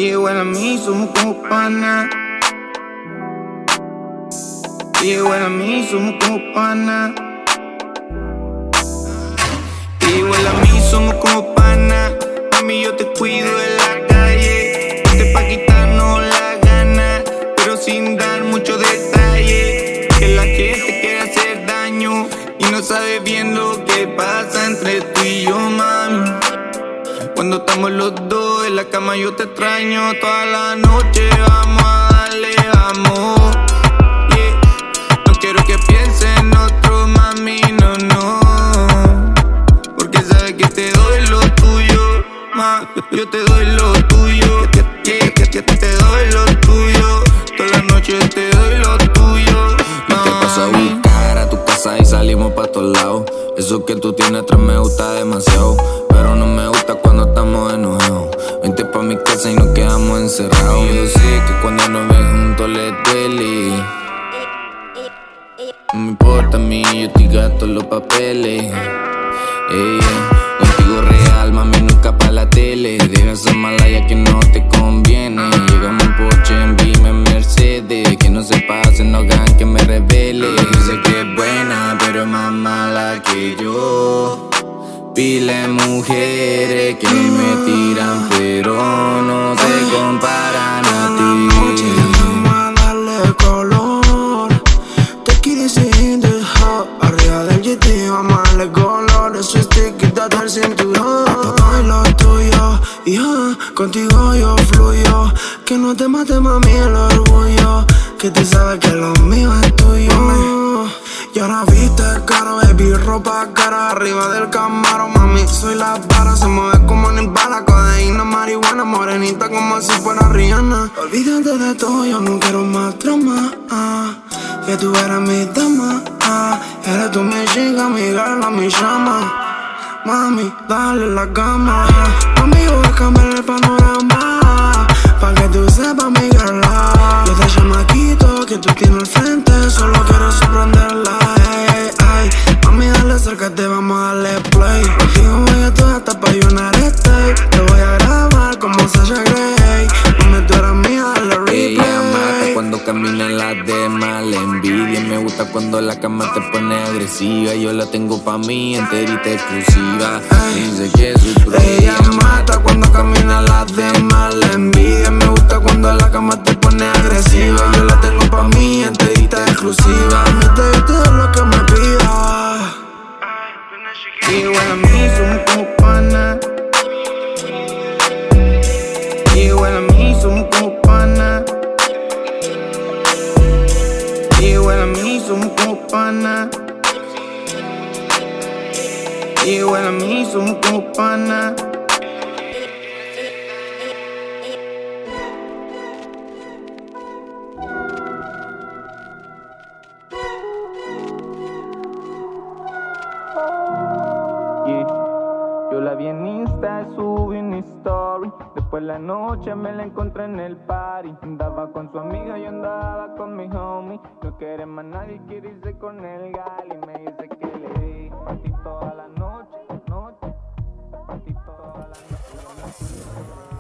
igual a mí somos como pana. Igual a mí somos como pana. Igual a mí somos como pana. Mami, yo te cuido en la calle. Este pa' quitarnos la gana, pero sin dar mucho detalle. Que la gente quiere hacer daño y no sabe bien lo que pasa entre tú y yo, mami. Cuando estamos los dos en la cama yo te extraño. Toda la noche vamos a darle amor, yeah. No quiero que pienses en otro, mami, no, no. Porque sabes que te doy lo tuyo, ma. Yo te doy lo tuyo, que te doy lo tuyo. Toda la noche te doy lo tuyo, y te paso a buscar a tu casa y salimos pa' todos lados. Eso que tú tienes atrás me gusta demasiado, pero no me gusta cuando estamos enojados. Vente pa' mi casa y nos quedamos encerrados. Yo sé que cuando nos ven juntos les duele. No me importa a mí, yo te gasto los papeles. Contigo real, mami, nunca pa' la tele. Deja esa mala ya que no te conviene. Llegamos en Porsche, en Beamer, en Mercedes. Que no se pasen, no hagan que me revele. Yo sé que es buena, pero es más mala que yo. Pile mujeres que me tiran, pero no se comparan a ti. Vamos a darle color. Take it easy in the hot. Arriba del GT, vamos a darle color. Eso es quítate el cinturón. Doy lo tuyo, yeah. Contigo yo fluyo. Que no te mate, mami, el orgullo. Que tú sabes que lo mío es tuyo. Y ahora viste caro, baby, ropa cara. Arriba del Camaro, mami, soy la vara. Se mueve como Nirvana, codeína, marihuana. Morenita como si fuera Rihanna. Olvídate de todo, yo no quiero más drama, que tú eres mi dama, eres tú mi chica, mi girl, mi llama. Mami, dale la cama, mami, voy a cambiar el panorama, pa' que tú sepas mi girl. Yo te chamaquito que tú tienes al frente, solo quiero sorprenderla, ay. Mami, dale, acércate, vamos a darle play. Contigo voy a toda hasta pa' llenar este. Te voy a grabar como Sasha Grey. Mami, tú eres mía, dale replay. Ella mata cuando caminan las demás. La envidia me gusta cuando la cama te pone agresiva. Yo la tengo pa' mí, enterita exclusiva. Dice que soy pro. Ella mata cuando camina las demás. La envidia me gusta cuando la cama te pone agresiva. Yo la tengo pa' mí, enterita exclusiva. Me te doy todo lo que me pidas. igual a mí somos como pana. Igual a mí somos como pana. Igual a mí somos como pana. Igual a mí somos como pana. Yo la vi en Insta, subí una story. Después la noche me la encontré en el party. Andaba con su amiga, yo andaba con mi homie. No quiere más nadie, quiere irse con el gal. Y me dice que le di. Partí toda la noche, partí toda la noche.